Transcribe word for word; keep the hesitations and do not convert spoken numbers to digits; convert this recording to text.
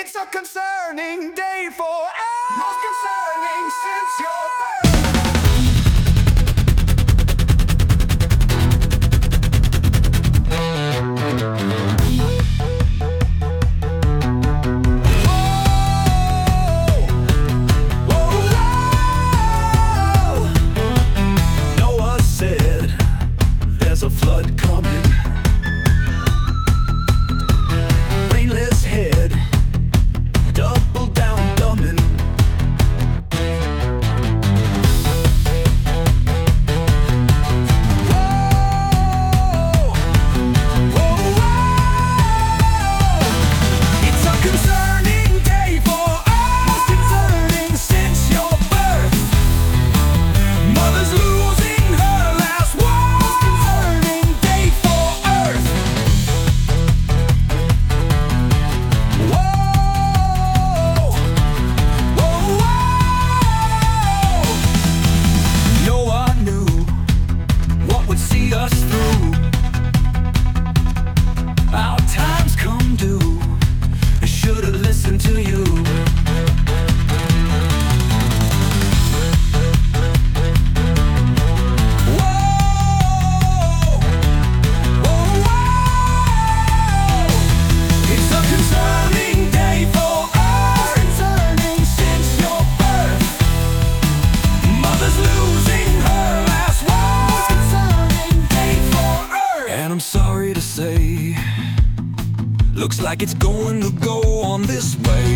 It's a concerning day for us. Most concerning since your birth. There's a flood coming. Brainless head, double down dumbing. Whoa, whoa, whoa. It's a concerning day for us. Most concerning since your birth. Mother's losing her last word. See us through. Our time's come due. I should've listened to you. Whoa, whoa, whoa. It's a concerning day for us. Concerning since your birth. Mother's losing her last word. And I'm sorry to say, looks like it's going to go on this way.